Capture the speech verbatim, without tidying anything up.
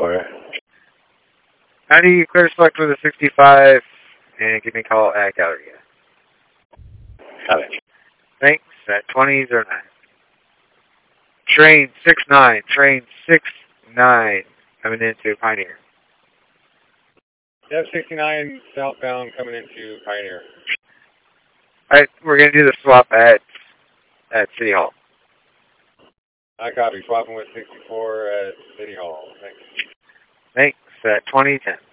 Cora. ninety, clear select with a sixty-five, and give me a call at Galleria. Got it. Thanks, at twenty oh nine. Train six nine, train six nine, coming into Pioneer. F sixty-nine southbound coming into Pioneer. Alright, we're going to do the swap at at City Hall. I copy. Swapping with sixty-four at City Hall. Thanks. Thanks, at twenty ten.